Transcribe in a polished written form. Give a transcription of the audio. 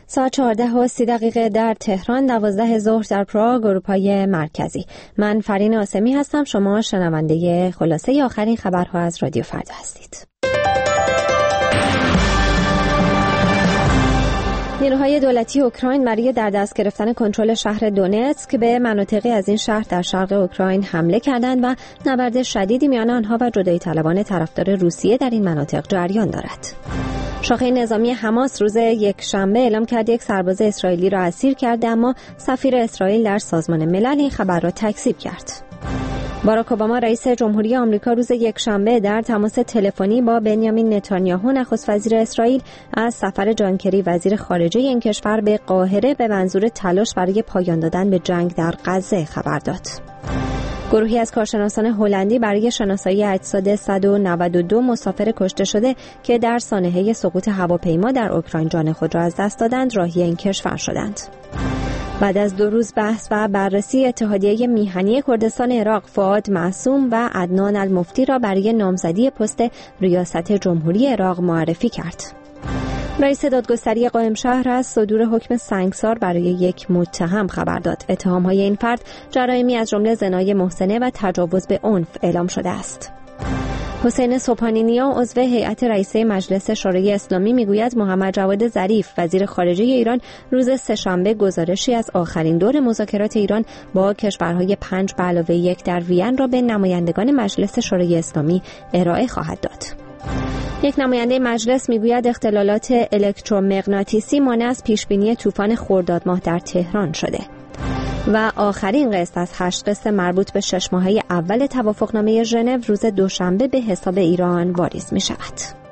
ساعت 14:30 در تهران، 12 ظهر در پراگ، اروپای مرکزی. من فرین آسمی هستم. شما شنونده خلاصه آخرین خبرها از رادیو فردا هستید. نیروهای دولتی اوکراین برای در دست گرفتن کنترل شهر دونتسک به مناطقی از این شهر در شرق اوکراین حمله کردند و نبرد شدیدی میان آنها و جدایی طلبان طرفدار روسیه در این مناطق جریان دارد. شاخه نظامی حماس روز یکشنبه اعلام کرد یک سرباز اسرائیلی را اسیر کرده، اما سفیر اسرائیل در سازمان ملل این خبر را تکذیب کرد. باراک اوباما رئیس جمهوری آمریکا روز یکشنبه در تماس تلفنی با بنیامین نتانیاهو نخست وزیر اسرائیل از سفر جان کری وزیر خارجه این کشور به قاهره به منظور تلاش برای پایان دادن به جنگ در غزه خبر داد. گروهی از کارشناسان هلندی برای شناسایی اجساد 192 مسافر کشته شده که در سانحه سقوط هواپیما در اوکراین جان خود را از دست دادند راهی این کشور شدند. بعد از 2 روز بحث و بررسی، اتحادیه میهنی کردستان عراق فؤاد معصوم و عدنان المفتی را برای نامزدی پست ریاست جمهوری عراق معرفی کرد. رئیس دادگستری قائم شهر از صدور حکم سنگسار برای یک متهم خبر داد. اتهام‌های این فرد جرائمی از جمله زنای محسنه و تجاوز به عنف اعلام شده است. حسین صبحانی نیا، عضو هیئت رئیسه مجلس شورای اسلامی، میگوید محمد جواد ظریف وزیر خارجه ایران روز سه‌شنبه گزارشی از آخرین دور مذاکرات ایران با کشورهای 5+1 در وین را به نمایندگان مجلس شورای اسلامی ارائه خواهد داد. یک نماینده مجلس میگوید اختلالات الکترومغناطیسی مانع از پیشبینی طوفان خرداد ماه در تهران شده. و آخرین قسط از 8 قسط مربوط به 6 ماهه اول توافقنامه ژنو روز دوشنبه به حساب ایران واریز می شود.